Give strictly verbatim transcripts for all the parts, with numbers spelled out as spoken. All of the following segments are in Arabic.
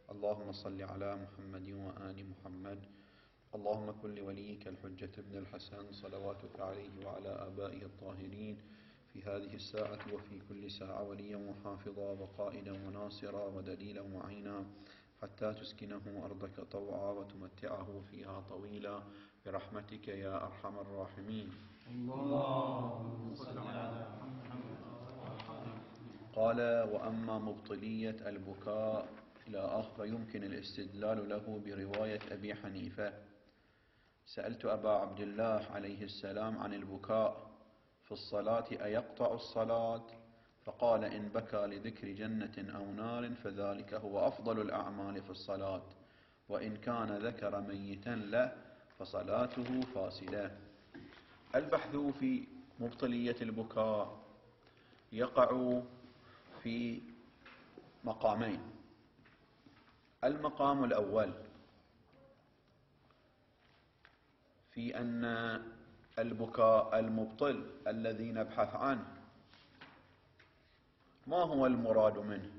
اللهم صل على محمد وآل محمد. اللهم كن لوليك الحجة ابن الحسن صلواتك عليه وعلى آبائه الطاهرين في هذه الساعة وفي كل ساعة وليا وحافظا وقائدا وناصرا ودليلا وعينا، حتى تسكنه أرضك طوعا وتمتعه فيها طويلا برحمتك يا أرحم الراحمين. اللهم صل على محمد. قال: وأما مبطلية البكاء إلى آخر يمكن الاستدلال له برواية أبي حنيفة. سألت أبا عبد الله عليه السلام عن البكاء في الصلاة أيقطع الصلاة؟ فقال: إن بكى لذكر جنة أو نار فذلك هو أفضل الأعمال في الصلاة، وإن كان ذكر ميتا له فصلاته فاسدة. البحث في مبطلية البكاء يقع في مقامين. المقام الأول في أن البكاء المبطل الذي نبحث عنه ما هو المراد منه؟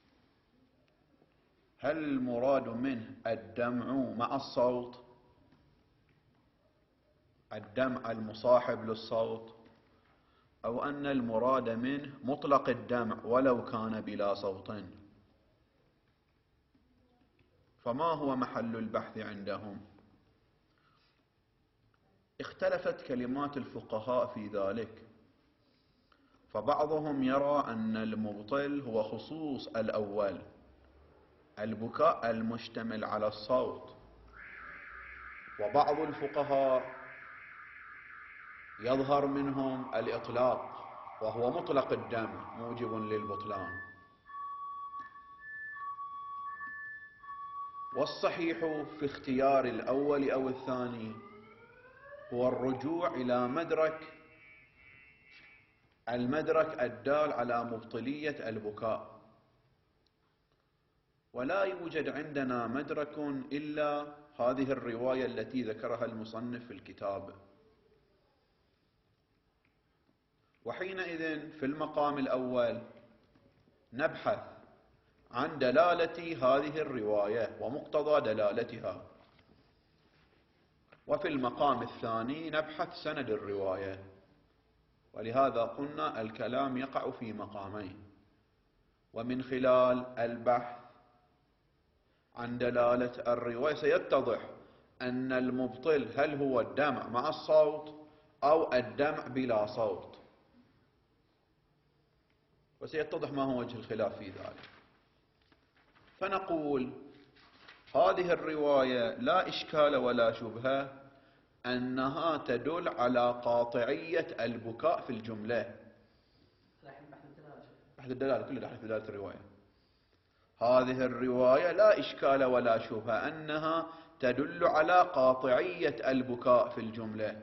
هل المراد منه الدمع مع الصوت، الدمع المصاحب للصوت، أو أن المراد منه مطلق الدمع ولو كان بلا صوت؟ فما هو محل البحث عندهم؟ اختلفت كلمات الفقهاء في ذلك، فبعضهم يرى أن المبطل هو خصوص الأول، البكاء المشتمل على الصوت، وبعض الفقهاء يظهر منهم الإطلاق وهو مطلق الدمع موجب للبطلان. والصحيح في اختيار الأول أو الثاني هو الرجوع إلى مدرك المدرك الدال على مبطلية البكاء، ولا يوجد عندنا مدرك إلا هذه الرواية التي ذكرها المصنف في الكتاب. وحينئذ في المقام الأول نبحث عن دلالة هذه الرواية ومقتضى دلالتها، وفي المقام الثاني نبحث سند الرواية. ولهذا قلنا الكلام يقع في مقامين، ومن خلال البحث عن دلالة الرواية سيتضح أن المبطل هل هو الدمع مع الصوت أو الدمع بلا صوت، وسيتضح ما هو وجه الخلاف في ذلك. فنقول هذه الرواية لا إشكال ولا شبهة أنها تدل على قاطعية البكاء في الجملة. بحث الدلالة كله بحث دلالة الرواية. هذه الرواية لا إشكال ولا شبهة أنها تدل على قاطعية البكاء في الجملة.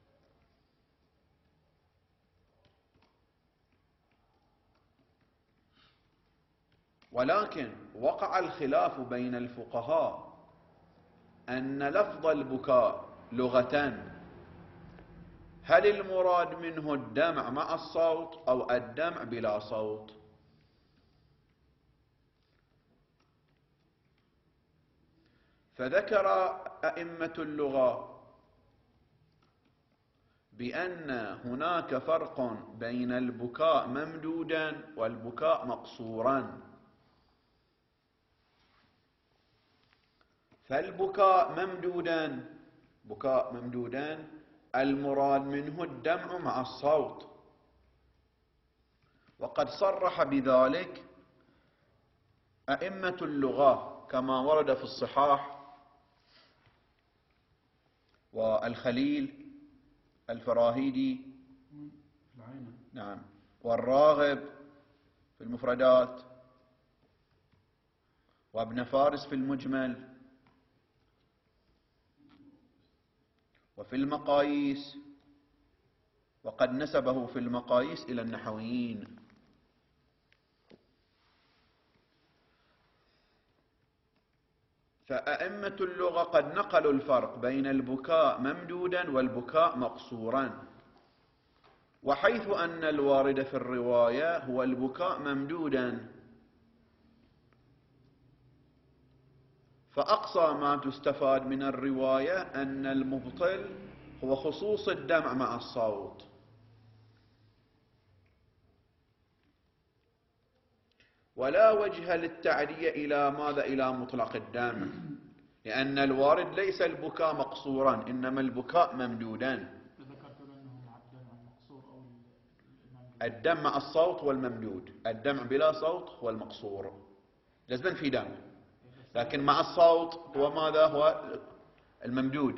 ولكن وقع الخلاف بين الفقهاء أن لفظ البكاء لغة هل المراد منه الدمع مع الصوت أو الدمع بلا صوت؟ فذكر أئمة اللغة بأن هناك فرق بين البكاء ممدودا والبكاء مقصورا. فالبكاء ممدودا بكاء ممدودا المراد منه الدمع مع الصوت، وقد صرح بذلك أئمة اللغة كما ورد في الصحاح والخليل الفراهيدي نعم والراغب في المفردات وابن فارس في المجمل وفي المقاييس، وقد نسبه في المقاييس إلى النحويين. فأئمة اللغة قد نقلوا الفرق بين البكاء ممدودا والبكاء مقصورا، وحيث أن الوارد في الرواية هو البكاء ممدودا، فأقصى ما تستفاد من الرواية أن المبطل هو خصوص الدمع مع الصوت، ولا وجه للتعدية إلى ماذا؟ إلى مطلق الدمع، لأن الوارد ليس البكاء مقصورا إنما البكاء ممدودا. الدمع مع الصوت هو الممدود، الدمع بلا صوت هو المقصور، لازم في دمع، لكن مع الصوت هو ماذا؟ هو الممدود.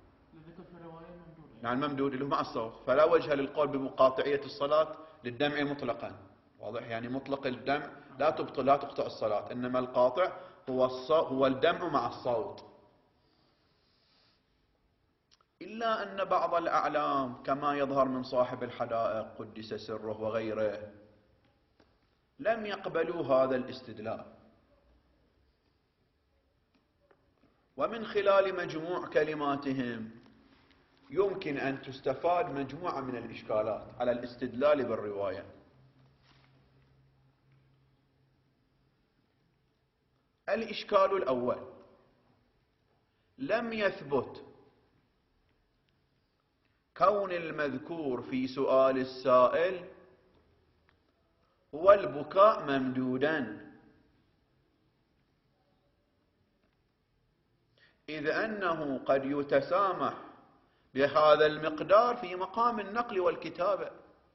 يعني الممدود اللي هو مع الصوت، فلا وجه للقول بمقاطعية الصلاة للدمع مطلقا، واضح؟ يعني مطلق الدمع لا تبطل لا تقطع الصلاة، إنما القاطع هو هو الدمع مع الصوت. إلا أن بعض الأعلام كما يظهر من صاحب الحدائق قدس سره وغيره لم يقبلوا هذا الاستدلال، ومن خلال مجموع كلماتهم يمكن أن تستفاد مجموعة من الإشكالات على الاستدلال بالرواية. الإشكال الأول: لم يثبت كون المذكور في سؤال السائل هو البكاء ممدودا، إذ أنه قد يتسامح بهذا المقدار في مقام النقل والكتابة،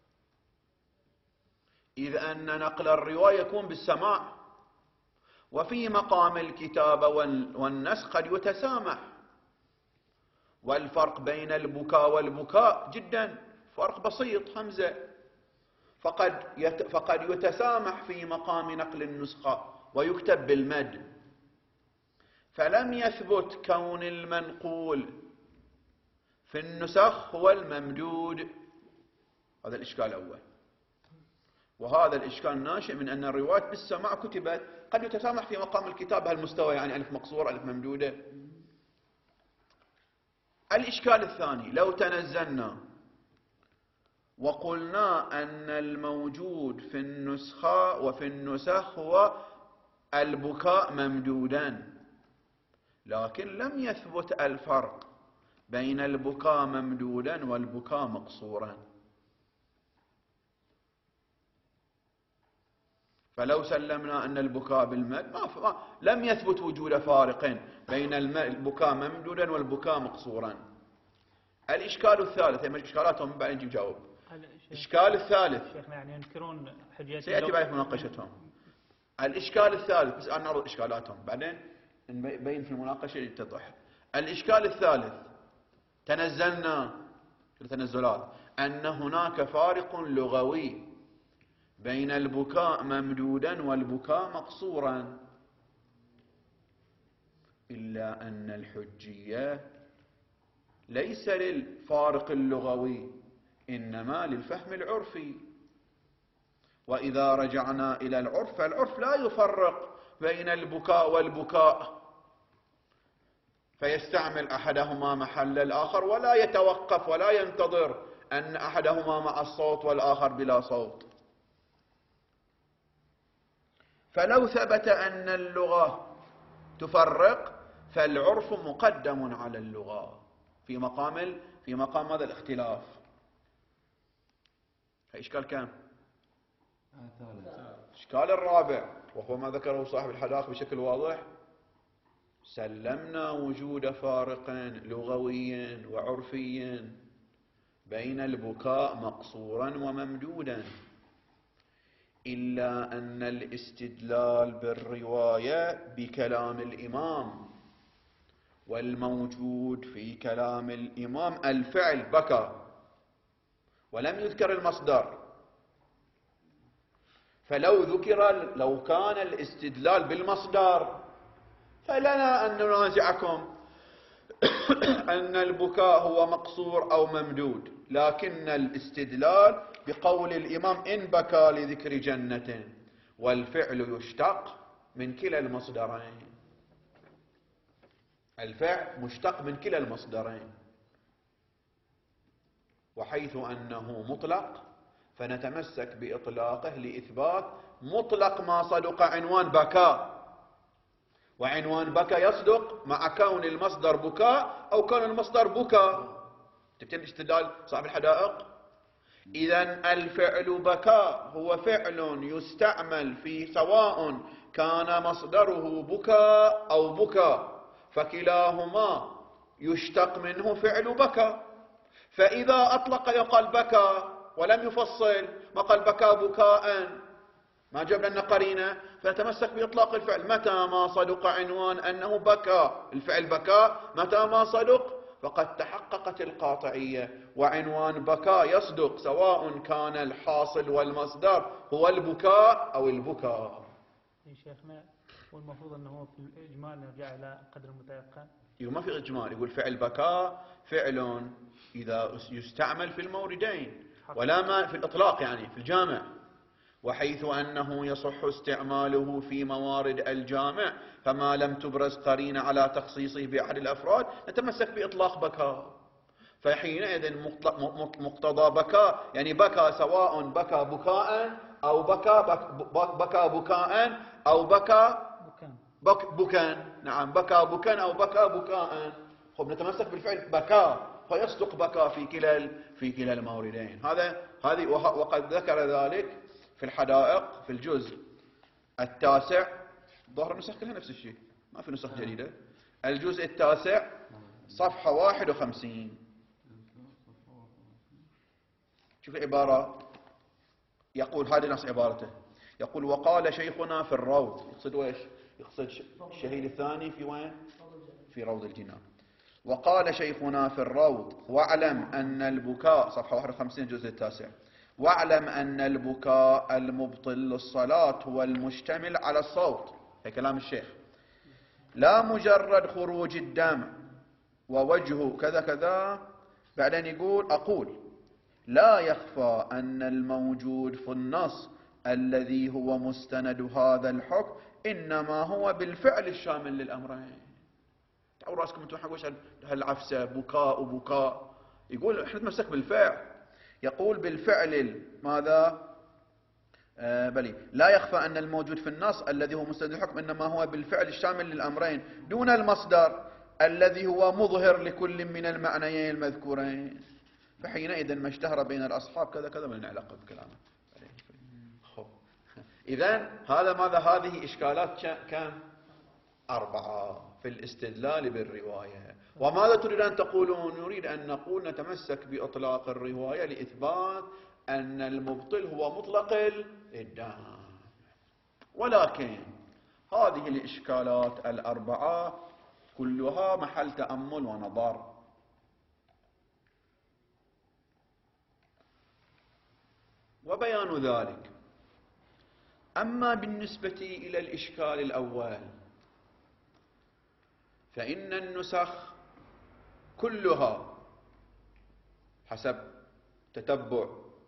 إذ أن نقل الرواية يكون بالسماع، وفي مقام الكتابة والنسخ قد يتسامح. والفرق بين البكاء والبكاء جدا فرق بسيط، همزة، فقد يت فقد يتسامح في مقام نقل النسخة ويكتب بالمد، فلم يثبت كون المنقول في النسخ هو الممدود. هذا الإشكال الأول، وهذا الإشكال ناشئ من أن الروايات بالسماع كتبت، قد يتسامح في مقام الكتابة المستوى، يعني ألف مقصورة ألف ممدودة. الإشكال الثاني: لو تنزلنا وقلنا أن الموجود في النسخة وفي النسخ هو البكاء ممدودا، لكن لم يثبت الفرق بين البكاء ممدودا والبكاء مقصورا، فلو سلمنا أن البكاء بالمد ما, ما لم يثبت وجود فارق بين البكاء ممدودا والبكاء مقصورا. الإشكال الثالث، هي إشكالاتهم بعدين نجي نجاوب. الإشكال الثالث شيخنا يعني ينكرون حجية، سيأتي بعد مناقشتهم. الإشكال الثالث، بس أنا نعرض إشكالاتهم بعدين نبين في المناقشة يتضح. الإشكال الثالث: تنزلنا في التنزلات أن هناك فارق لغوي بين البكاء ممدودا والبكاء مقصورا، إلا أن الحجية ليس للفارق اللغوي إنما للفهم العرفي، وإذا رجعنا إلى العرف فالعرف لا يفرق بين البكاء والبكاء فيستعمل أحدهما محل الآخر، ولا يتوقف ولا ينتظر أن أحدهما مع الصوت والآخر بلا صوت. فلو ثبت أن اللغة تفرق فالعرف مقدم على اللغة في مقام في مقام هذا الاختلاف. إشكال كم؟ الإشكال الرابع، وهو ما ذكره صاحب الحدائق بشكل واضح: سلمنا وجود فارق لغوي وعرفي بين البكاء مقصورا وممدودا، إلا أن الاستدلال بالرواية بكلام الإمام، والموجود في كلام الإمام الفعل بكى ولم يذكر المصدر، فلو ذكر لو كان الاستدلال بالمصدر فلنا أن ننازعكم أن البكاء هو مقصور أو ممدود، لكن الاستدلال بقول الإمام إن بكى لذكر جنة، والفعل يشتق من كلا المصدرين، الفعل مشتق من كلا المصدرين، وحيث أنه مطلق فنتمسك بإطلاقه لإثبات مطلق ما صدق عنوان بكاء، وعنوان بكى يصدق مع كون المصدر بكاء أو كون المصدر بكاء. تبتدي استدلال صاحب الحدائق. إذن الفعل بكاء هو فعل يستعمل في سواء كان مصدره بكاء أو بكاء، فكلاهما يشتق منه فعل بكى. فإذا أطلق يقال بكى ولم يفصل، ما قال بكى بكاء، ما جاب لنا قرينة، فنتمسك بإطلاق الفعل. متى ما صدق عنوان أنه بكى، الفعل بكى، متى ما صدق فقد تحققت القاطعية. وعنوان بكى يصدق سواء كان الحاصل والمصدر هو البكاء أو البكاء. يا شيخنا والمفروض أنه في الإجمال نرجع إلى قدر المتيقن. يقول ما في إجمال، يقول فعل بكى فعل إذا يستعمل في الموردين ولا ما في الإطلاق، يعني في الجامع، وحيث أنه يصح استعماله في موارد الجامع فما لم تبرز قرينة على تخصيصه بأحد الأفراد نتمسك بإطلاق بكى. فحينئذ مقتضى بكى يعني بكى سواء بكى بكاء أو بكى بكى بكاء أو بكى بك بكاء. نعم، بكى بكاء أو بكى بكاء. خب نتمسك بالفعل بكى فيصدق بكى في كلا في كلا الموردين. هذا هذه وقد ذكر ذلك في الحدائق في الجزء التاسع. ظهر النسخ كلها نفس الشيء، ما في نسخ جديدة. الجزء التاسع صفحة واحد وخمسين. شوف العبارة، يقول هذه نص عبارته، يقول وقال شيخنا في الروض. يقصد ويش؟ يقصد الشهيد الثاني في وين؟ في روض الجنان. وقال شيخنا في الروض واعلم أن البكاء، صفحة واحد وخمسين الجزء التاسع، واعلم أن البكاء المبطل للصلاة هو المشتمل على الصوت. هي كلام الشيخ، لا مجرد خروج الدم ووجهه كذا كذا. بعدين يقول أقول لا يخفى أن الموجود في النص الذي هو مستند هذا الحكم إنما هو بالفعل الشامل للأمرين. تعالوا راسكم انتم حقوش هالعفسة بكاء وبكاء. يقول احنا نتمسك بالفعل. يقول بالفعل ماذا؟ آه بلي لا يخفى أن الموجود في النص الذي هو مستند الحكم إنما هو بالفعل الشامل للأمرين دون المصدر الذي هو مظهر لكل من المعنيين المذكورين. فحينئذ ما اشتهر بين الأصحاب كذا كذا من علاقة بكلامه. إذن هذا ماذا؟ هذه إشكالات كم؟ أربعة في الاستدلال بالرواية. وماذا تريد أن تقولون؟ نريد أن نقول نتمسك بإطلاق الرواية لإثبات أن المبطل هو مطلق الإدعاء. ولكن هذه الإشكالات الأربعة كلها محل تأمل ونظر. وبيان ذلك. أما بالنسبة إلى الإشكال الأول فإن النسخ كلها حسب تتبع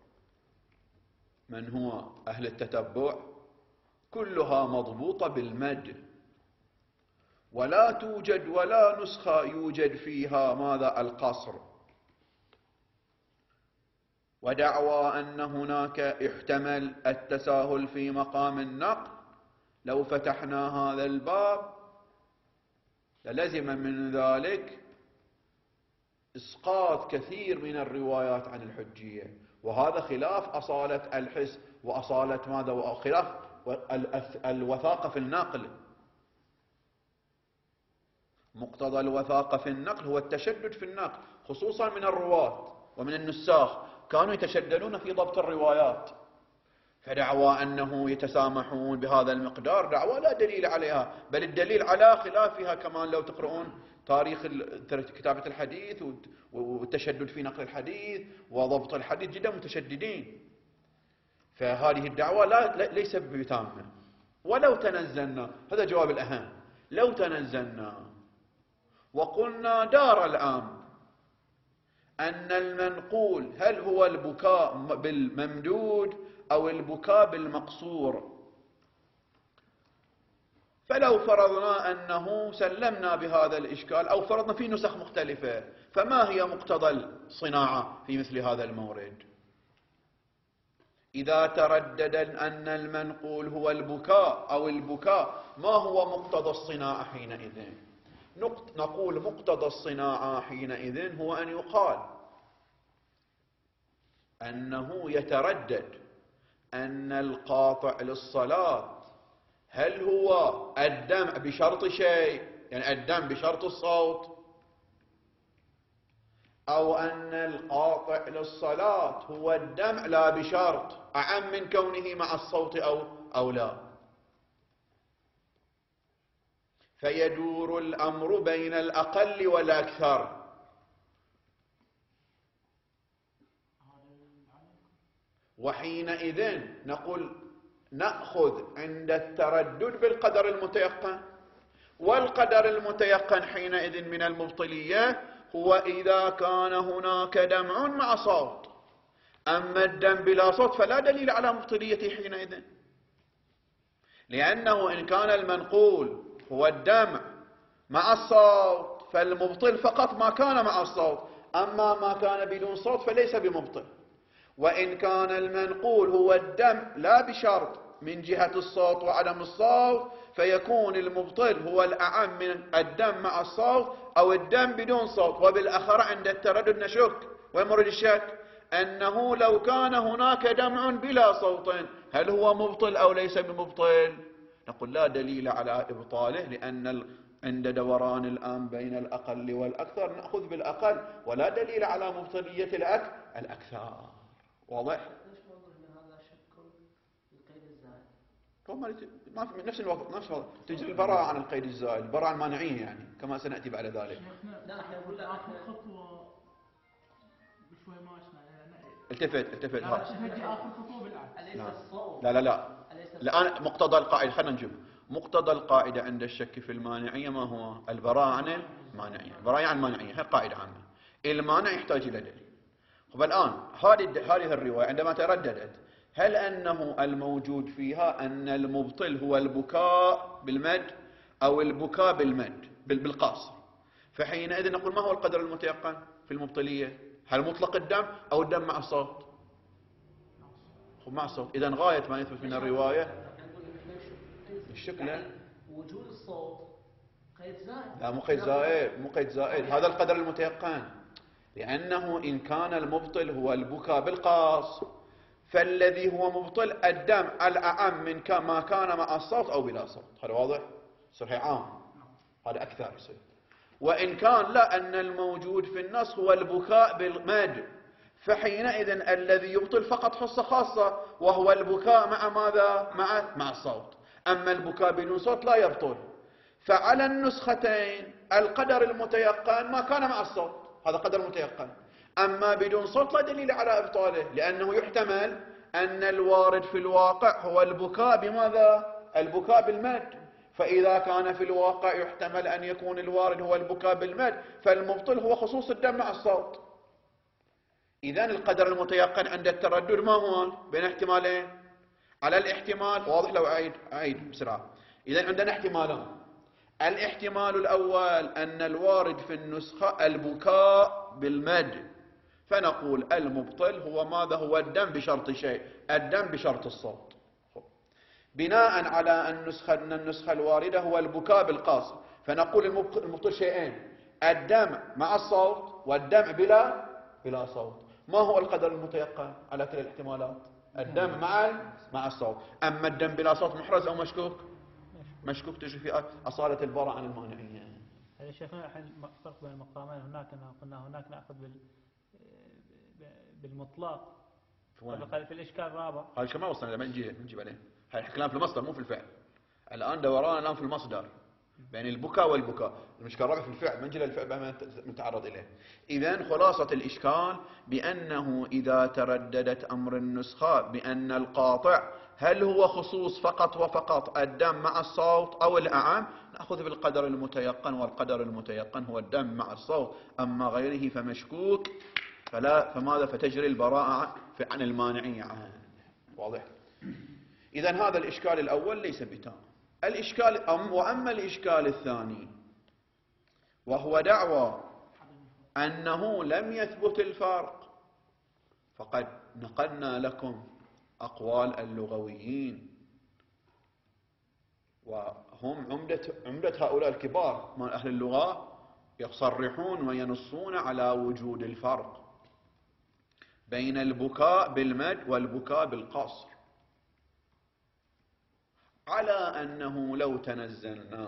من هو أهل التتبع كلها مضبوطة بالمد، ولا توجد ولا نسخة يوجد فيها ماذا؟ القصر. ودعوى أن هناك احتمل التساهل في مقام النقل لو فتحنا هذا الباب للزم من ذلك إسقاط كثير من الروايات عن الحجية، وهذا خلاف أصالة الحس وأصالة ماذا؟ وخلاف الوثاقة في النقل. مقتضى الوثاقة في النقل هو التشدد في النقل، خصوصا من الرواة ومن النساخ كانوا يتشددون في ضبط الروايات. فدعوى أنه يتسامحون بهذا المقدار دعوى لا دليل عليها، بل الدليل على خلافها. كمان لو تقرؤون تاريخ كتابة الحديث والتشدد في نقل الحديث وضبط الحديث جدا متشددين. فهذه الدعوة لا ليس بتامة. ولو تنزلنا، هذا جواب الأهم، لو تنزلنا وقلنا دار الآن أن المنقول هل هو البكاء بالممدود أو البكاء بالمقصور، فلو فرضنا أنه سلمنا بهذا الإشكال أو فرضنا في نسخ مختلفة، فما هي مقتضى الصناعة في مثل هذا المورد؟ إذا تردد أن المنقول هو البكاء أو البكاء، ما هو مقتضى الصناعة حينئذ؟ نقول مقتضى الصناعة حينئذ هو أن يقال أنه يتردد أن القاطع للصلاة هل هو الدمع بشرط شيء، يعني الدمع بشرط الصوت، أو أن القاطع للصلاة هو الدمع لا بشرط، أعم من كونه مع الصوت أو, أو لا. فيدور الأمر بين الأقل والأكثر. وحينئذ نقول نأخذ عند التردد بالقدر المتيقن، والقدر المتيقن حينئذ من المبطلية هو إذا كان هناك دمع مع صوت. أما الدم بلا صوت فلا دليل على مبطليته حينئذ، لأنه إن كان المنقول هو الدمع مع الصوت فالمبطل فقط ما كان مع الصوت، أما ما كان بدون صوت فليس بمبطل. وإن كان المنقول هو الدمع لا بشرط من جهة الصوت وعدم الصوت، فيكون المبطل هو الأعم من الدم مع الصوت أو الدم بدون صوت. وبالأخر عند التردد نشك، ويمرد الشك أنه لو كان هناك دمع بلا صوت هل هو مبطل أو ليس بمبطل؟ نقول لا دليل على إبطاله، لأن عند دوران الآن بين الأقل والأكثر نأخذ بالأقل، ولا دليل على مبطلية الأكثر. واضح؟ ما في نفس الوقت نفس الوقت تجري البراءة عن القيد الزائد، البراءة المانعية يعني كما سنأتي بعد ذلك. لا احنا نقول لك اخر خطوة بشوي ما اسمع. التفت التفت لا اخر خطوة بالعكس. لا لا لا الآن مقتضى القاعدة، خلينا نشوف مقتضى القاعدة عند الشك في المانعية ما هو؟ البراءة عن المانعية، البراءة عن المانعية هي قاعدة عامة. المانع يحتاج إلى دليل. طب الآن هذه هذه الرواية عندما ترددت هل أنه الموجود فيها أن المبطل هو البكاء بالمد أو البكاء بالمد بالقاصر؟ فحينئذ نقول ما هو القدر المتيقن في المبطلية؟ هل مطلق الدم أو الدم مع الصوت؟ مع الصوت. إذن غاية ما يثبت من الرواية الشكل وجود الصوت قيد زائد. لا مو قيد زائد، مو قيد زائد، هذا القدر المتيقن. لأنه إن كان المبطل هو البكاء بالقاص فالذي هو مبطل الدم الأعم من ما كان مع الصوت أو بلا صوت. هذا واضح؟ صحيح عام، هذا أكثر يصير. وإن كان لا، أن الموجود في النص هو البكاء بالمد، فحينئذ الذي يبطل فقط حصة خاصة وهو البكاء مع ماذا؟ مع مع الصوت. أما البكاء بدون صوت لا يبطل. فعلى النسختين القدر المتيقن ما كان مع الصوت، هذا قدر متيقن. أما بدون صوت لا دليل على إبطاله، لأنه يحتمل أن الوارد في الواقع هو البكاء بماذا؟ البكاء بالمد. فإذا كان في الواقع يحتمل أن يكون الوارد هو البكاء بالمد، فالمبطل هو خصوص الدم مع الصوت. إذن القدر المتيقن عند التردد ما هو؟ بين احتمالين. على الاحتمال واضح، لو أعيد أعيد بسرعة. إذن عندنا احتمالان. الاحتمال الأول أن الوارد في النسخة البكاء بالمد، فنقول المبطل هو ماذا؟ هو الدم بشرط شيء، الدم بشرط الصوت. بناء على النسخة أن النسخة الواردة هو البكاء بالقاصر، فنقول المبطل شيئين، الدم مع الصوت والدم بلا بلا صوت. ما هو القدر المتيقن على كلا الاحتمالات؟ الدم مع مع الصوت. أما الدم بلا صوت محرز أو مشكوك؟ مشكوك تجري في أصالة البراءة عن المانعية. يا شيخنا الحين فرق بين المقامين، هناك قلنا هناك نأخذ بال بالمطلق في الإشكال الرابع. هذا الشيء ما وصلنا لما نجي نجي بعدين. هاي الكلام في المصدر مو في الفعل. الآن دوران الآن في المصدر بين البكاء والبكاء. الإشكال الرابع في الفعل، ما نجي للفعل ما نتعرض إليه. إذن خلاصة الإشكال بأنه إذا ترددت أمر النسخة بأن القاطع هل هو خصوص فقط وفقط الدم مع الصوت أو الأعم، نأخذ بالقدر المتيقن، والقدر المتيقن هو الدم مع الصوت. أما غيره فمشكوك، فلا فماذا؟ فتجري البراءة عن المانعية عنه. واضح؟ إذن هذا الإشكال الأول ليس بتام. الإشكال أم وأما الإشكال الثاني وهو دعوى أنه لم يثبت الفرق، فقد نقلنا لكم أقوال اللغويين، وهم عمدة, عمدة هؤلاء الكبار من أهل اللغة يصرحون وينصون على وجود الفرق بين البكاء بالمد والبكاء بالقصر، على أنه لو تنزلنا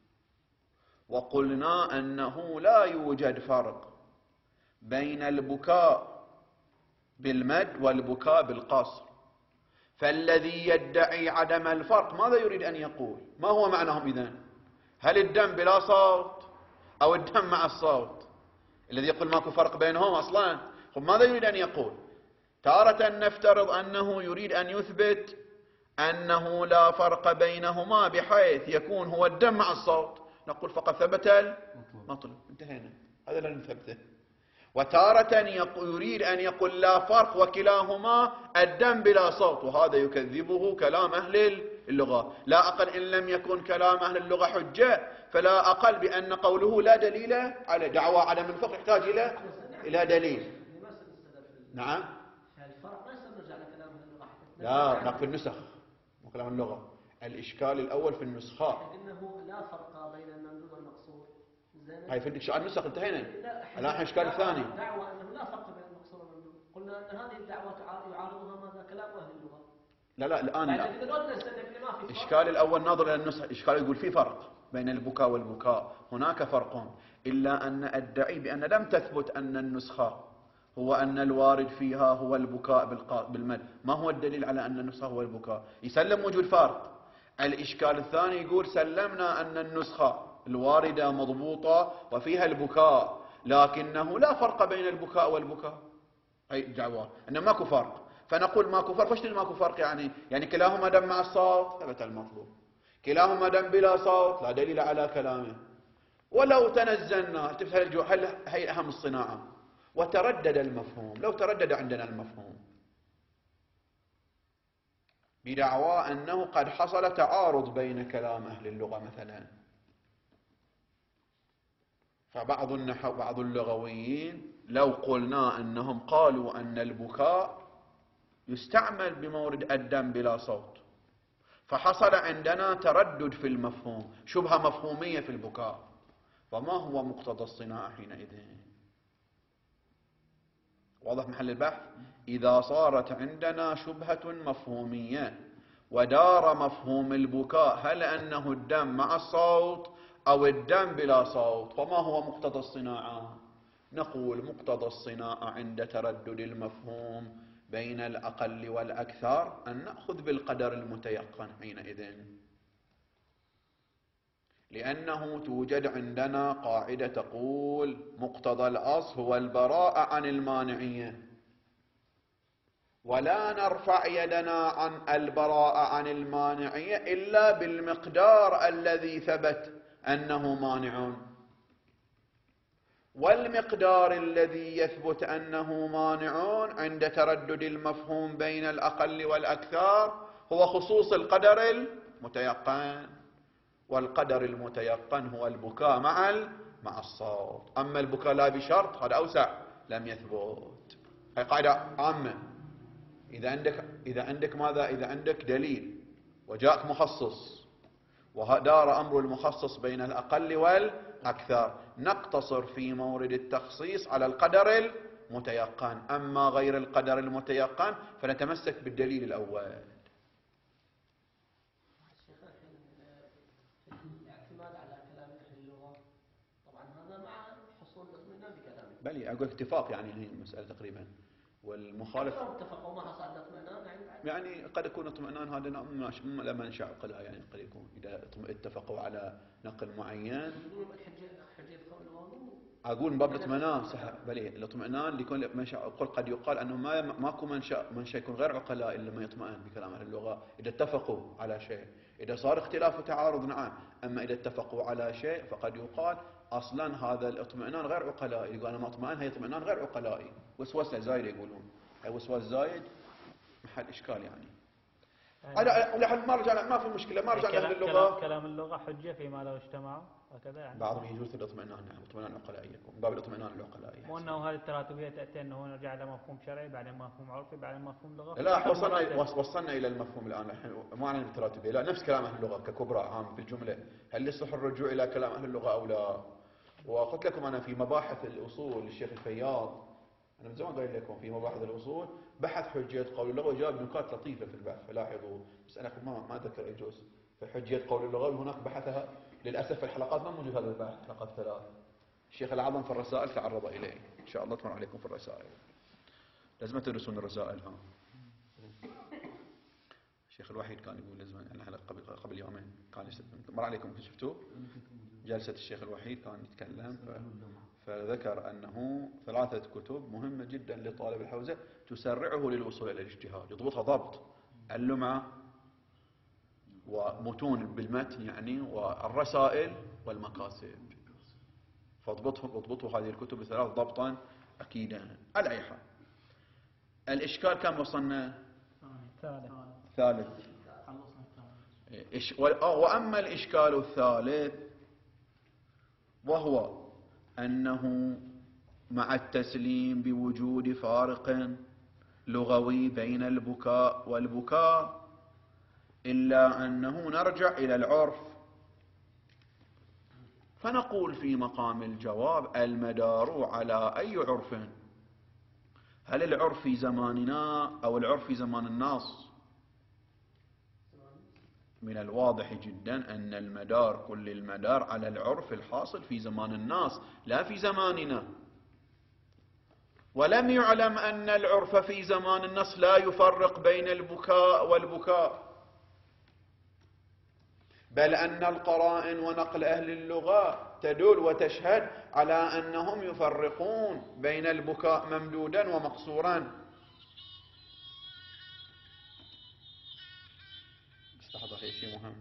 وقلنا أنه لا يوجد فرق بين البكاء بالمد والبكاء بالقصر، فالذي يدعي عدم الفرق ماذا يريد أن يقول؟ ما هو معناهم إذن؟ هل الدم بلا صوت أو الدم مع الصوت؟ الذي يقول ماكو فرق بينهم أصلا، ماذا يريد أن يقول؟ تارة نفترض أنه يريد أن يثبت أنه لا فرق بينهما بحيث يكون هو الدم مع الصوت، نقول فقط ثبت المطلوب، انتهينا، هذا لا نثبته. وتارة يريد أن يقول لا فرق وكلاهما الدم بلا صوت، وهذا يكذبه كلام أهل اللغة، لا أقل إن لم يكن كلام أهل اللغة حجة فلا أقل بأن قوله لا دليل على دعوى عدم الفرق يحتاج إلى إلى دليل. نعم، الفرق ليس نرجع لكلام اللغة، لا نقف في النسخ وكلام اللغة. الإشكال الأول في النسخات، إنه لا فرق بين الممدود والمقصور. هاي في الإشكال النسخ انتهينا. الآن الإشكال الثاني دعوة أنه لا فرق بين المقصور والممدود، قلنا أن هذه الدعوة يعارضها ماذا؟ كلام أهل اللغة. لا لا الآن لا. لا. الإشكال الأول ناظر إلى النسخ، الإشكال يقول في فرق بين البكاء والبكاء، هناك فرق، إلا أن أدعي بأن لم تثبت أن النسخة هو أن الوارد فيها هو البكاء بالمد، ما هو الدليل على أن النسخة هو البكاء؟ يسلم وجود فرق. الإشكال الثاني يقول سلمنا أن النسخة الواردة مضبوطة وفيها البكاء، لكنه لا فرق بين البكاء والبكاء، أي دعوة أنه ماكو فرق، فنقول ماكو فرق. فايش ماكو فرق يعني؟ يعني كلاهما دم مع الصوت ثبت المطلوب، كلاهما دم بلا صوت لا دليل على كلامه. ولو تنزلنا هل هي أهم الصناعة وتردد المفهوم، لو تردد عندنا المفهوم بدعوى أنه قد حصل تعارض بين كلام أهل اللغة مثلا، فبعض النحو بعض اللغويين لو قلنا أنهم قالوا أن البكاء يستعمل بمورد الدم بلا صوت، فحصل عندنا تردد في المفهوم، شبهة مفهومية في البكاء، فما هو مقتضى الصناعة حينئذ؟ واضح محل البحث؟ إذا صارت عندنا شبهة مفهومية ودار مفهوم البكاء هل أنه الدم مع الصوت أو الدم بلا صوت، فما هو مقتضى الصناعة؟ نقول مقتضى الصناعة عند تردد المفهوم بين الأقل والأكثر أن نأخذ بالقدر المتيقن حينئذ، لأنه توجد عندنا قاعدة تقول مقتضى الأصل هو البراءة عن المانعية، ولا نرفع يدنا عن البراءة عن المانعية إلا بالمقدار الذي ثبت أنه مانع، والمقدار الذي يثبت أنه مانع عند تردد المفهوم بين الأقل والأكثر هو خصوص القدر المتيقن، والقدر المتيقن هو البكاء مع مع الصوت. أما البكاء لا بشرط هذا أوسع، لم يثبت. هي قاعدة عامة. إذا عندك إذا عندك ماذا؟ إذا عندك دليل وجاءك مخصص ودار أمر المخصص بين الأقل والأكثر، نقتصر في مورد التخصيص على القدر المتيقن، أما غير القدر المتيقن فنتمسك بالدليل الأول. الاعتماد على كلام أهل اللغة طبعا هذا مع حصول الاطمئنان بكلامه. بلي أقول اتفاق، يعني هي المسألة تقريبا، والمخالف اتفقوا ما حصل اطمئنان يعني قد يكون اطمئنان هذا لا منشأ عقلها، يعني قد يكون إذا اتفقوا على نقل معين. أقول من باب الاطمئنان صح، بلي الاطمئنان ليكون منشأ عقل، قد يقال أنه ما ماكو منشأ منشأ يكون غير عقلاء إلا ما يطمئن بكلام أهل اللغة إذا اتفقوا على شيء. إذا صار اختلاف وتعارض نعم، أما إذا اتفقوا على شيء فقد يقال أصلا هذا الاطمئنان غير عقلائي، يقول أنا ما اطمئن، هي اطمئنان غير عقلائي، وسوسة زايد يقولون، هي وسواس زايد محل إشكال يعني. يعني ما رجعنا، ما في مشكله، ما رجعنا كلام, للغه. كلام اللغه حجه فيما لو اجتمعوا هكذا يعني. بعضهم يجوز الاطمئنان، نعم، اطمئنان عقلائي يكون من باب الاطمئنان العقلائي. مو انه هذه التراتبيه تاتي انه نرجع الى مفهوم شرعي بعدين مفهوم عرفي بعدين مفهوم لغه. لا وصلنا وصلنا الى المفهوم الان، الحين ما عن التراتبيه، لا نفس كلام اهل اللغه ككبرى عام في الجمله. هل يصح الرجوع الى كلام اهل اللغه او لا؟ وقلت لكم انا في مباحث الاصول للشيخ الفياض، انا من زمان قايل لكم في مباحث الاصول بحث حجيه قول اللغه وجاب نقاط لطيفه في البحث، فلاحظوا، بس انا ما ما اتذكر اي جزء فحجيه قول اللغه هناك بحثها. للاسف في الحلقات ما موجود هذا البحث، حلقات ثلاث. الشيخ الأعظم في الرسائل تعرض إليه، إن شاء الله تمر عليكم في الرسائل، لازم تدرسون الرسائل. ها الشيخ الوحيد كان يقول لازم، يعني قبل قبل يومين كان مر عليكم، شفتوه جلسة الشيخ الوحيد كان يتكلم، فذكر أنه ثلاثة كتب مهمة جدا لطالب الحوزة تسرعه للوصول إلى الاجتهاد، يضبطها ضبط اللمعة ومتون بالمتن يعني، والرسائل والمكاسب، فاضبطهم اضبطوا هذه الكتب الثلاث ضبطا اكيدا. على اي حال الاشكال كم وصلنا؟ ثالث. ثالث. واما الاشكال الثالث وهو انه مع التسليم بوجود فارق لغوي بين البكاء والبكاء الا انه نرجع الى العرف، فنقول في مقام الجواب المدار على أي عرف؟ هل العرف في زماننا أو العرف في زمان الناس؟ من الواضح جدا أن المدار كل المدار على العرف الحاصل في زمان الناس لا في زماننا، ولم يعلم أن العرف في زمان الناس لا يفرق بين البكاء والبكاء، بل أن القرائن ونقل أهل اللغة تدل وتشهد على أنهم يفرقون بين البكاء ممدودا ومقصورا. استحضر شيء مهم.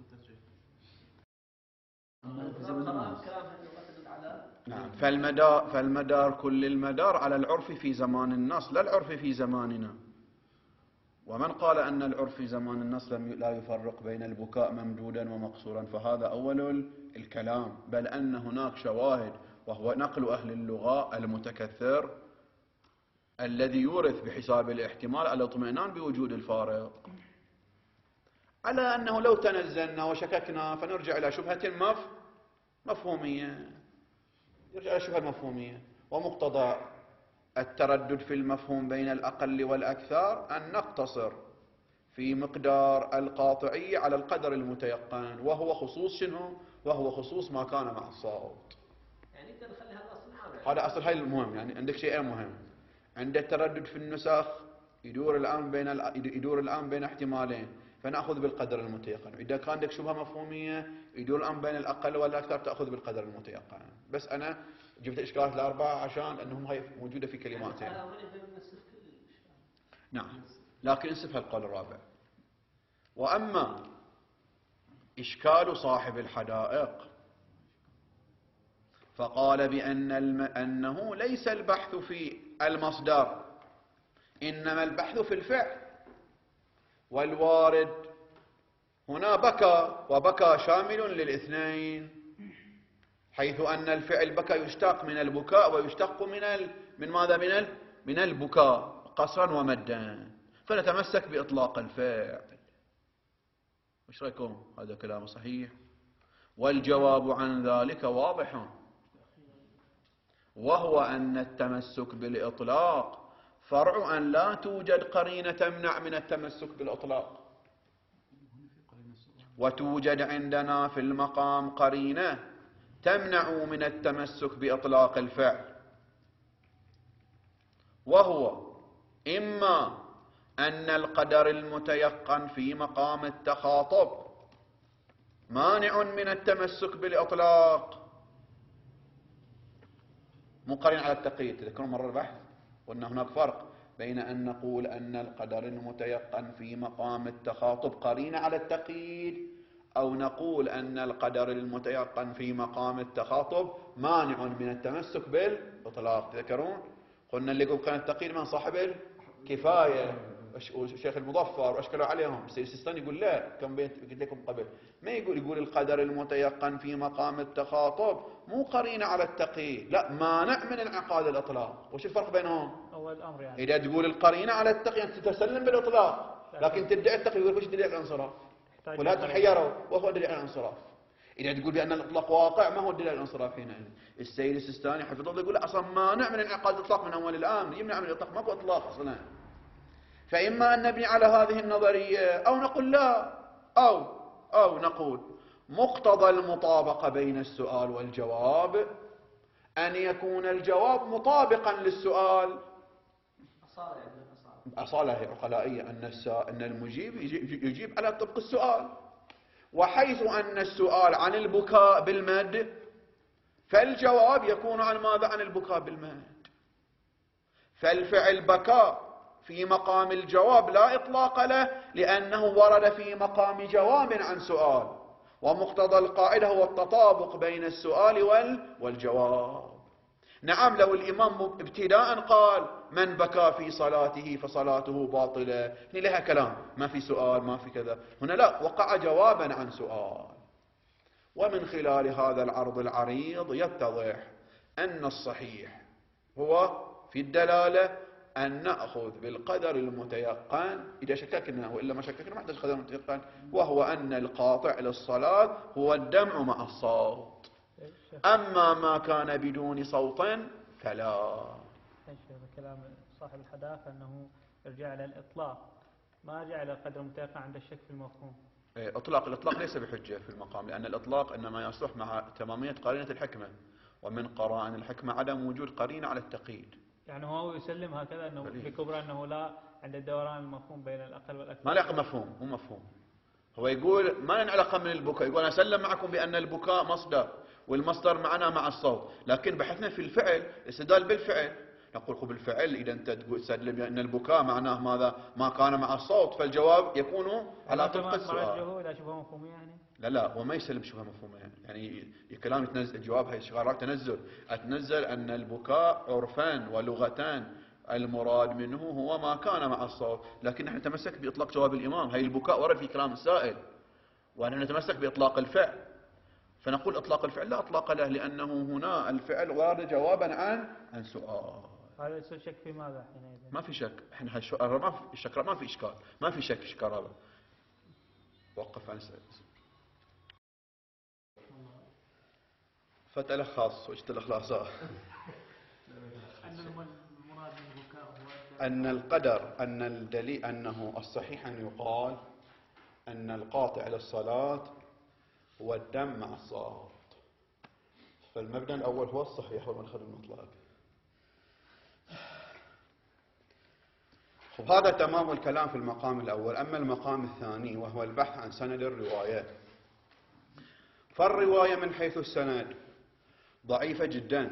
نعم، فالمدار, فالمدار كل المدار على العرف في زمان الناس لا العرف في زماننا. ومن قال أن العرف في زمان الناس لا يفرق بين البكاء ممدودا ومقصورا فهذا أول الكلام، بل أن هناك شواهد وهو نقل أهل اللغة المتكثر الذي يورث بحساب الاحتمال الاطمئنان بوجود الفارق، على أنه لو تنزلنا وشككنا فنرجع إلى شبهة مفهومية، يرجع إلى شبهة مفهومية، ومقتضى التردد في المفهوم بين الأقل والأكثر أن نقتصر في مقدار القاطعية على القدر المتيقن، وهو خصوص شنو؟ وهو خصوص ما كان مع الصوت. يعني نقدر نخلي هذا أصل عام. هذا أصل هاي المهم، يعني عندك شيئين مهم، عند التردد في النسخ يدور الآن بين يدور الآن بين احتمالين فنأخذ بالقدر المتيقن، إذا كان عندك شبهة مفهومية يدور الآن بين الأقل والأكثر تأخذ بالقدر المتيقن. بس أنا جبت إشكالات الأربعة عشان أنهم هاي موجودة في كلماتين. نعم، لكن انسفها القول الرابع. وأما إشكال صاحب الحدائق فقال بأن الم... أنه ليس البحث في المصدر إنما البحث في الفعل، والوارد هنا بكى، وبكى شامل للاثنين، حيث أن الفعل بكى يشتق من البكاء ويشتق من ال... من ماذا؟ من ال... من البكاء قصرا ومدا، فنتمسك بإطلاق الفعل. ايش رايكم؟ هذا كلام صحيح، والجواب عن ذلك واضح، وهو أن التمسك بالإطلاق فرع أن لا توجد قرينة تمنع من التمسك بالإطلاق، وتوجد عندنا في المقام قرينة تمنع من التمسك بإطلاق الفعل، وهو إما أن القدر المتيقن في مقام التخاطب مانع من التمسك بالإطلاق، مو قرين على التقييد. تذكرون مرة البحث وأن هناك فرق بين أن نقول أن القدر المتيقن في مقام التخاطب قرينة على التقييد، أو نقول أن القدر المتيقن في مقام التخاطب مانع من التمسك بالإطلاق. تذكرون قلنا اللي يقول كان التقييد من صاحب الكفاية، والشيخ المظفر وأشكلوا عليهم. السيد السيستاني يقول لا، كم قلت لكم قبل، ما يقول يقول القدر المتيقن في مقام التخاطب مو قرينة على التقييد، لا مانع من انعقاد الإطلاق. وش الفرق بينهم؟ أول الأمر يعني إذا تقول القرينة على التقييد تتسلم بالإطلاق، لكن تدعي التقييد يقول وش دليل على الانصراف؟ ولا تحيروا وهو دليل على الانصراف. إذا تقول بأن الإطلاق واقع ما هو الدليل على الانصراف هنا. السيد السيستاني حفظه الله يقول أصلا مانع من انعقاد الإطلاق من أول الأمر، يمنع من الإطلاق، ماكو إطلاق أصلا. فإما أن نبني على هذه النظرية أو نقول لا، أو أو نقول مقتضى المطابقة بين السؤال والجواب أن يكون الجواب مطابقا للسؤال. أصالة عقلائية أن أن المجيب يجيب على طبق السؤال. وحيث أن السؤال عن البكاء بالمد فالجواب يكون عن ماذا؟ عن البكاء بالمد. فالفعل بكاء في مقام الجواب لا إطلاق له لأنه ورد في مقام جواب عن سؤال، ومقتضى القاعدة هو التطابق بين السؤال والجواب. نعم لو الإمام ابتداء قال من بكى في صلاته فصلاته باطلة، هنا لها كلام، ما في سؤال ما في كذا. هنا لا، وقع جوابا عن سؤال. ومن خلال هذا العرض العريض يتضح أن الصحيح هو في الدلالة أن نأخذ بالقدر المتيقن إذا شككنا، وإلا ما شككنا ما يحتاج قدر متيقن، وهو أن القاطع للصلاة هو الدمع مع الصوت. أما ما كان بدون صوت فلا. كلام صاحب الحداثة أنه يرجع إلى الإطلاق، ما رجع إلى القدر المتيقن عند الشك في المفهوم. إطلاق الإطلاق ليس بحجة في المقام، لأن الإطلاق إنما يصلح مع تمامية قرينة الحكمة، ومن قرائن الحكمة عدم وجود قرينة على التقييد. يعني هو يسلم هكذا أنه بكبرى أنه لا عند الدوران المفهوم بين الأقل والأكثر. ما له مفهوم، مو مفهوم. هو يقول ما نعلق من البكاء، يقول أنا أسلم معكم بأن البكاء مصدر والمصدر معنا مع الصوت، لكن بحثنا في الفعل استدلال بالفعل، نقول بالفعل إذا أنت تسلم بأن البكاء معناه ماذا؟ ما كان مع الصوت، فالجواب يكون على طبق السؤال. لا شبهه مفهومية يعني؟ لا لا هو ما يسلم شبهه مفهومية، يعني الكلام يتنزل، الجواب هي شغالات تنزل، أتنزل أن البكاء عرفان ولغتان المراد منه هو ما كان مع الصوت، لكن نحن نتمسك بإطلاق جواب الإمام. هي البكاء ورد في كلام السائل، ونحن نتمسك بإطلاق الفعل، فنقول إطلاق الفعل لا إطلاق له، لأنه هنا الفعل ورد جوابا عن عن سؤال. هذا يصير شك في ماذا حينئذ؟ ما في شك، احنا ما في الشك، ما في إشكال، ما في شك إشكال. هذا وقف عن سؤال. فتلخص وش تلخصه؟ أن القدر أن الدليل أنه الصحيح أن يقال أن القاطع للصلاة هو الدم مع الصوت. فالمبنى الأول هو الصحيح والمدخل المطلق. هذا تمام الكلام في المقام الأول. أما المقام الثاني وهو البحث عن سند الرواية، فالرواية من حيث السند ضعيفة جدا،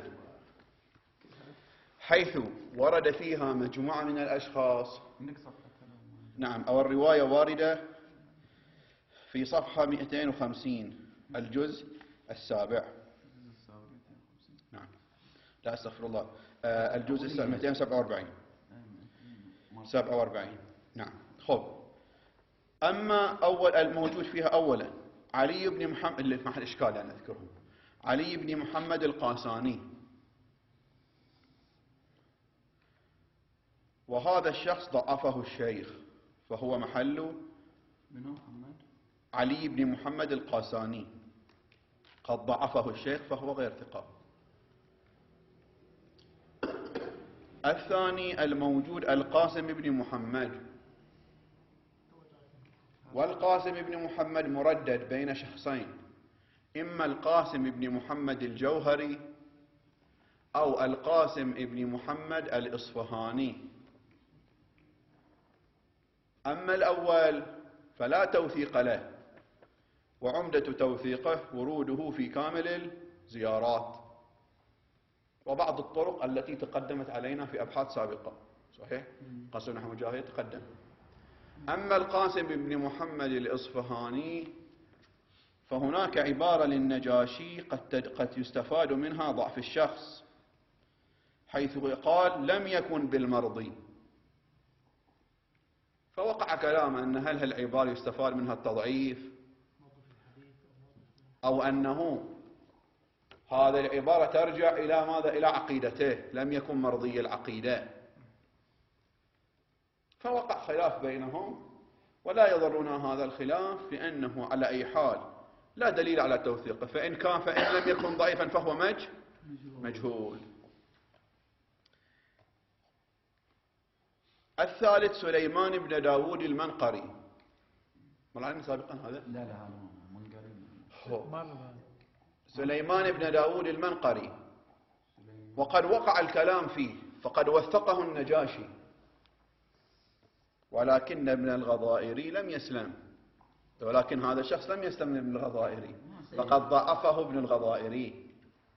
حيث ورد فيها مجموعة من الأشخاص. نعم، أو الرواية واردة في صفحة مئتين وخمسين الجزء السابع. نعم لا استغفر الله، آه الجزء السابع مئتين وسبعة وأربعين سبعة وأربعين. نعم. خب، أما أول الموجود فيها أولا علي بن محمد، اللي في محل إشكال أنا أذكرهم، علي بن محمد القاساني، وهذا الشخص ضعفه الشيخ، فهو محل علي بن محمد القاساني، قد ضعفه الشيخ فهو غير ثقة. الثاني الموجود القاسم بن محمد، والقاسم بن محمد مردد بين شخصين، إما القاسم بن محمد الجوهري أو القاسم بن محمد الإصفهاني. أما الأول فلا توثيق له، وعمدة توثيقه وروده في كامل الزيارات وبعض الطرق التي تقدمت علينا في أبحاث سابقة. صحيح؟ قاسم بن محمد الجوهري تقدم. أما القاسم بن محمد الإصفهاني فهناك عبارة للنجاشي قد قد يستفاد منها ضعف الشخص، حيث قال لم يكن بالمرضي، فوقع كلام أن هل هالعبارة يستفاد منها التضعيف أو أنه هذه العبارة ترجع إلى ماذا؟ إلى عقيدته، لم يكن مرضي العقيدة. فوقع خلاف بينهم، ولا يضرنا هذا الخلاف لأنه على أي حال لا دليل على توثيقه، فإن كان فإن لم يكن ضعيفا فهو مج مجهول. الثالث سليمان بن داود المنقري. مرعين سابقا هذا؟ لا لا منقري. سليمان بن داود المنقري، وقد وقع الكلام فيه، فقد وثقه النجاشي، ولكن ابن الغضائري لم يسلم، ولكن هذا الشخص لم يسلم من ابن الغضائري، فقد ضعفه ابن الغضائري.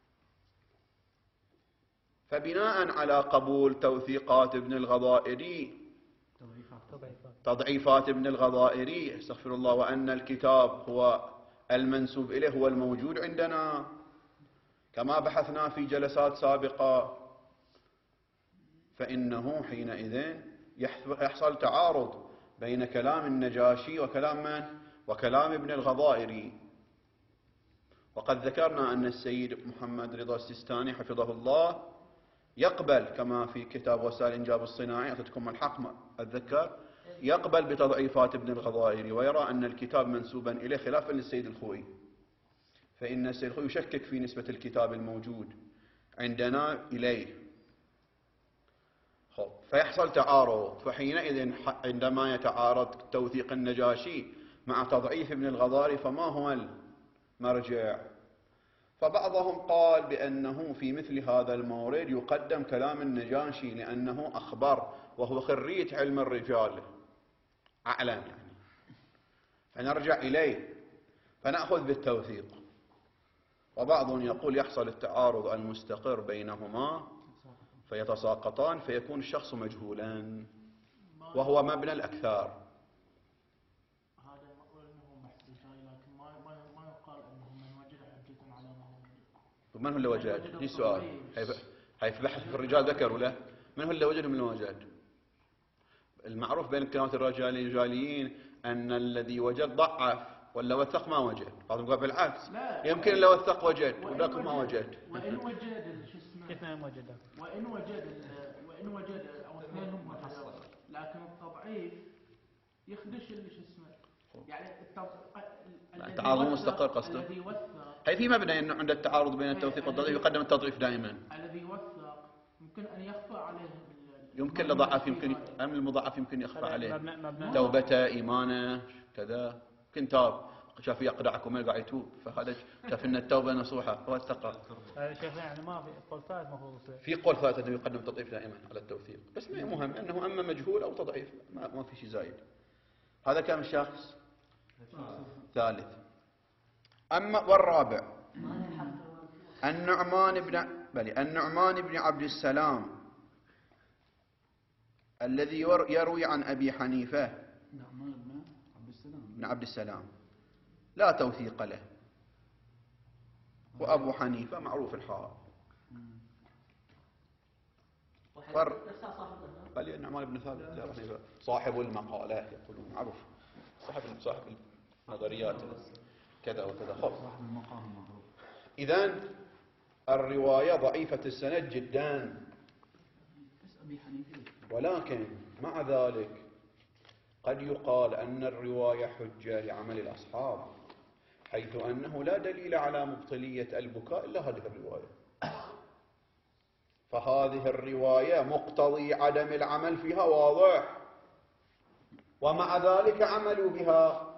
فبناء على قبول توثيقات ابن الغضائري تضعيفات ابن الغضائري استغفر الله، وأن الكتاب هو المنسوب إليه هو الموجود عندنا كما بحثنا في جلسات سابقة، فإنه حينئذ يحصل تعارض بين كلام النجاشي وكلام من؟ وكلام ابن الغضائري. وقد ذكرنا أن السيد محمد رضا السيستاني حفظه الله يقبل كما في كتاب وسائل إنجاب الصناعي، أعطيتكم الحق ما أتذكر، يقبل بتضعيفات ابن الغضائري ويرى أن الكتاب منسوبا إليه خلافا للسيد الخوئي، فإن السيد الخوئي يشكك في نسبة الكتاب الموجود عندنا إليه. خب فيحصل تعارض، فحينئذ عندما يتعارض توثيق النجاشي مع تضعيف ابن الغضائري فما هو المرجع؟ فبعضهم قال بأنه في مثل هذا المورد يقدم كلام النجاشي لأنه أخبر وهو خريج علم الرجال أعلم يعني، فنرجع إليه فنأخذ بالتوثيق. وبعضهم يقول يحصل التعارض المستقر بينهما فيتساقطان فيكون الشخص مجهولا، وهو مبنى الأكثار. هذا مقول انه محسوس، لكن ما ما يقال انه من وجد حجة على ما هو. من هو اللي وجد؟ لي سؤال، هاي في بحث في الرجال ذكروا له، من هو اللي وجد من الوجد؟ المعروف بين كلمات الرجاليين أن الذي وجد ضعف ولا وثق ما وجد، بعضهم قال بالعكس يمكن لو وثق وجد وذاك ما وجد. وإن وجد شو اسمه؟ اثنين وجد. وإن وجد وإن وجد أو اثنين هم محصل، لكن التضعيف يخدش اللي شو اسمه. يعني التعارض مستقر قصده. الذي وثق هي في مبنى انه عند التعارض بين التوثيق والتضعيف يقدم التضعيف دائما. الذي وثق يمكن ان يخفى عليه، يمكن لضعف، يمكن أم المضاعف يمكن يخفى عليه توبته إيمانه كذا، يمكن تاب شاف يقرعكم ما قاعد يتوب، فهذا شاف ان التوبه نصوحه فهو اتقى. هذا شيخنا يعني ما في قول ثالث مفروض يصير. في قول ثالث انه يقدم تضعيف دائما على التوثيق، بس ما مهم انه اما مجهول او تضعيف ما, ما في شيء زايد. هذا كم شخص؟ ثالث. اما والرابع النعمان بن بل النعمان بن عبد السلام الذي يروي عن ابي حنيفه بن عبد السلام لا توثيق له، وأبو حنيفة معروف الحال. فر قال النعمان بن ثابت صاحب المقالة يقولون معروف، صاحب صاحب النظريات كذا وكذا. خب إذن الرواية ضعيفة السند جدا، ولكن مع ذلك قد يقال أن الرواية حجة لعمل الأصحاب، حيث أنه لا دليل على مبطلية البكاء إلا هذه الرواية. فهذه الرواية مقتضي عدم العمل فيها واضح، ومع ذلك عملوا بها،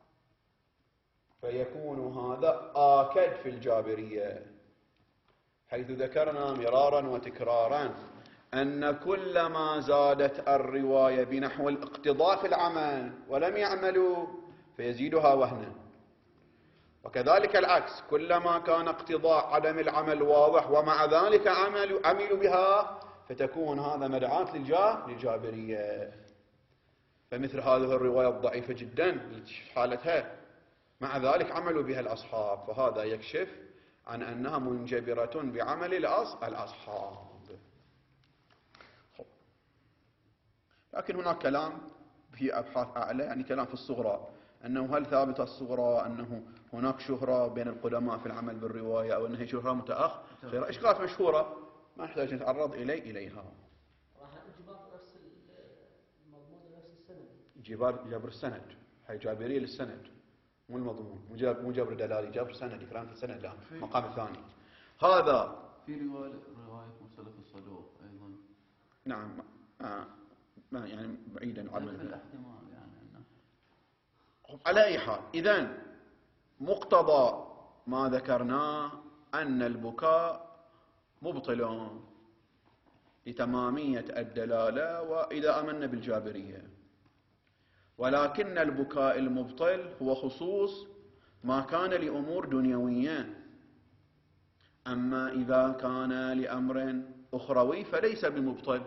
فيكون هذا آكد في الجابرية، حيث ذكرنا مرارا وتكرارا أن كلما زادت الرواية بنحو الاقتضاء في العمل ولم يعملوا فيزيدها وهنا، وكذلك العكس، كلما كان اقتضاء عدم العمل واضح ومع ذلك عملوا عملوا بها فتكون هذا مدعاة للجابرية. فمثل هذه الرواية الضعيفة جدا حالتها مع ذلك عملوا بها الأصحاب، فهذا يكشف عن أنها منجبرة بعمل الأصحاب. لكن هناك كلام في أبحاث أعلى، يعني كلام في الصغرى، أنه هل ثابت الصغرى أنه هناك شهرة بين القدماء في العمل بالرواية أو أنها شهرة متأخرة؟ إشكالات مشهورة ما نحتاج نتعرض إلي إليها. راح الجبار نفس المضمون نفس السند. جبار جبر السند، هي جابرية للسند مو المضمون، مو جاب مو جبر دلالي، جبر سند، كلام في السند الآن مقام الثاني. هذا في رواية رواية مسلف الصدوق أيضا. نعم آه ما يعني بعيدا عن الاحتمال يعني أنه. على أي حال، إذن مقتضى ما ذكرناه أن البكاء مبطل لتمامية الدلالة وإذا أمنا بالجابرية، ولكن البكاء المبطل هو خصوص ما كان لأمور دنيوية، أما إذا كان لأمر أخروي فليس بمبطل.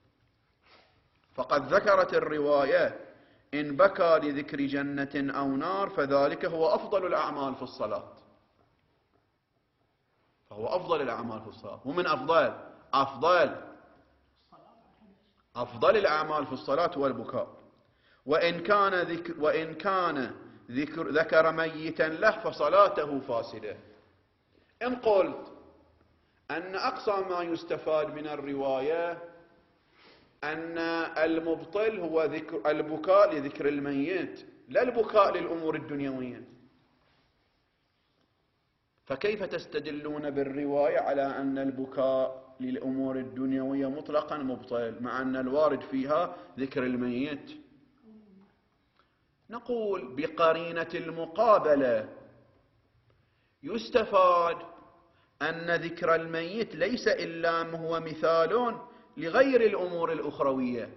فقد ذكرت الرواية إن بكى لذكر جنة أو نار فذلك هو أفضل الأعمال في الصلاة، فهو أفضل الأعمال في الصلاة. ومن أفضل أفضل أفضل الأعمال في الصلاة هو البكاء. وإن كان ذكر وإن كان ذكر ذكر ميتا له فصلاته فاسدة. إن قلت أن أقصى ما يستفاد من الرواية أن المبطل هو ذكر البكاء لذكر الميت لا البكاء للأمور الدنيوية، فكيف تستدلون بالرواية على أن البكاء للأمور الدنيوية مطلقا مبطل مع أن الوارد فيها ذكر الميت؟ نقول بقرينة المقابلة يستفاد أن ذكر الميت ليس إلا ما هو مثال لغير الأمور الأخروية،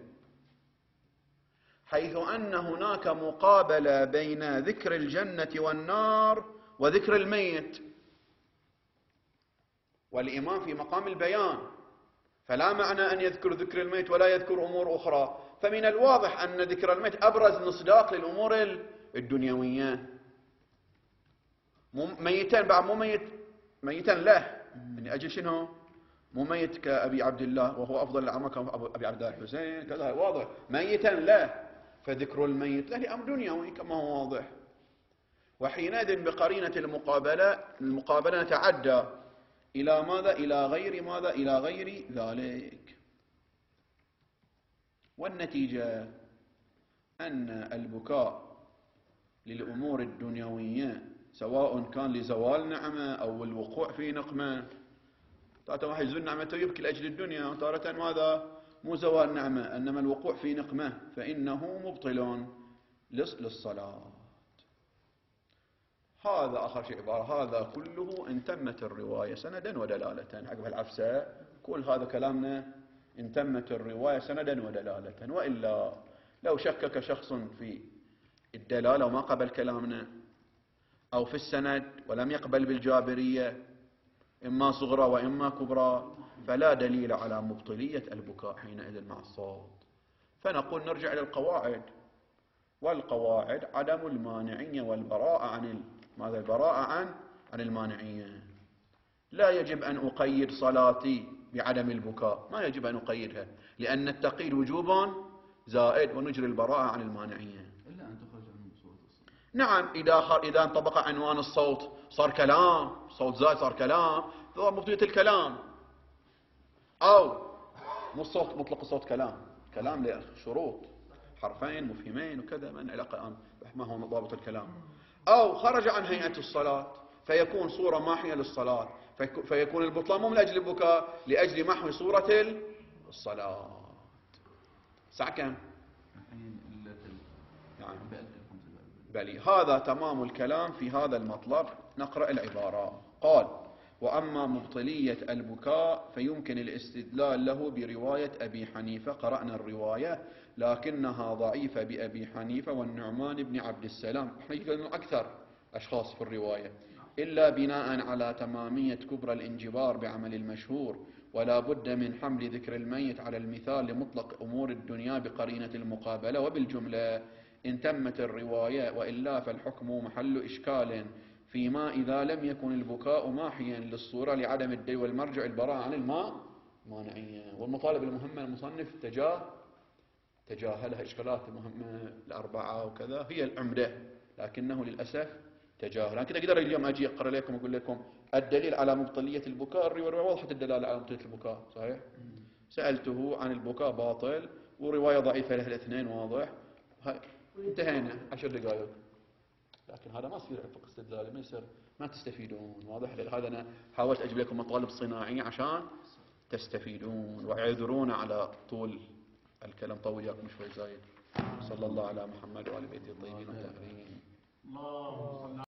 حيث أن هناك مقابلة بين ذكر الجنة والنار وذكر الميت، والإمام في مقام البيان، فلا معنى أن يذكر ذكر الميت ولا يذكر أمور أخرى. فمن الواضح أن ذكر الميت أبرز مصداق للأمور الدنيوية. ميتا بعد مو ميت ميتا له، يعني أجل شنو؟ مو ميت كأبي عبد الله وهو أفضل الأعمال كان أبي عبد الله الحسين كذا واضح، ميتا له، فذكر الميت له أمر دنيوي كما هو واضح. وحينئذ بقرينة المقابلة المقابلة نتعدى إلى ماذا؟ إلى غير ماذا؟ إلى غير ذلك. والنتيجة أن البكاء للأمور الدنيوية سواء كان لزوال نعمة أو الوقوع في نقمة، تارة واحد يزول نعمته يبكي لأجل الدنيا، وتارة ماذا؟ مو زوال نعمة إنما الوقوع في نقمة، فإنه مبطل للصلاة. هذا آخر شيء عبارة، هذا كله إن تمت الرواية سندا ودلالة. عقب العفسة كل هذا كلامنا إن تمت الرواية سندا ودلالة، وإلا لو شكك شخص في الدلالة وما قبل كلامنا أو في السند ولم يقبل بالجابرية إما صغرى وإما كبرى فلا دليل على مبطلية البكاء حينئذ مع الصوت. فنقول نرجع إلى القواعد، والقواعد عدم المانعية والبراءة عن ماذا؟ البراءة عن عن المانعية. لا يجب أن أقيد صلاتي بعدم البكاء، ما يجب أن أقيدها، لأن التقييد وجوب زائد ونجري البراءة عن المانعية. إلا أن تخرج من صوت الصوت. نعم، إذا خر... إذا انطبق عنوان الصوت صار كلام، صوت زائد صار كلام، فهو مبطلية الكلام. أو مو الصوت مطلق الصوت كلام، كلام له شروط، حرفين مفهمين وكذا، من علاقة الآن ما هو ضابط الكلام. أو خرج عن هيئة الصلاة فيكون صورة ماحية للصلاة، فيكون البطلان مو من أجل البكاء، لأجل محو صورة الصلاة. ساعة كم؟ يعني بلي. هذا تمام الكلام في هذا المطلب. نقرأ العبارة. قال: وأما مبطلية البكاء فيمكن الاستدلال له برواية أبي حنيفة. قرأنا الرواية لكنها ضعيفة بأبي حنيفة والنعمان بن عبد السلام. احنا يقولون أكثر أشخاص في الرواية، إلا بناء على تمامية كبرى الانجبار بعمل المشهور، ولا بد من حمل ذكر الميت على المثال لمطلق أمور الدنيا بقرينة المقابلة. وبالجملة إن تمت الرواية، وإلا فالحكم محل إشكال فيما إذا لم يكن البكاء ماحيا للصورة لعدم الدليل والمرجع البراءة عن الماء مانعية. والمطالب المهمة المصنف تجاه تجاهلها إشكالات المهمة الأربعة وكذا هي العمدة، لكنه للأسف تجاهل. أنا كده أقدر اليوم أجي أقرأ لكم وأقول لكم الدليل على مبطلية البكاء، الرواية واضحة الدلالة على مبطلية البكاء، صحيح؟ سألته عن البكاء باطل ورواية ضعيفة لها الاثنين واضح، انتهينا عشر دقائق. لكن هذا ما يصير فقه استدلالي، ما يصير، ما تستفيدون، واضح؟ هذا أنا حاولت أجيب لكم مطالب صناعية عشان تستفيدون، واعذرونا على طول الكلام، طول ياكم شوي زايد. صلى الله على محمد وآل بيته الطيبين الطاهرين. اللهم صل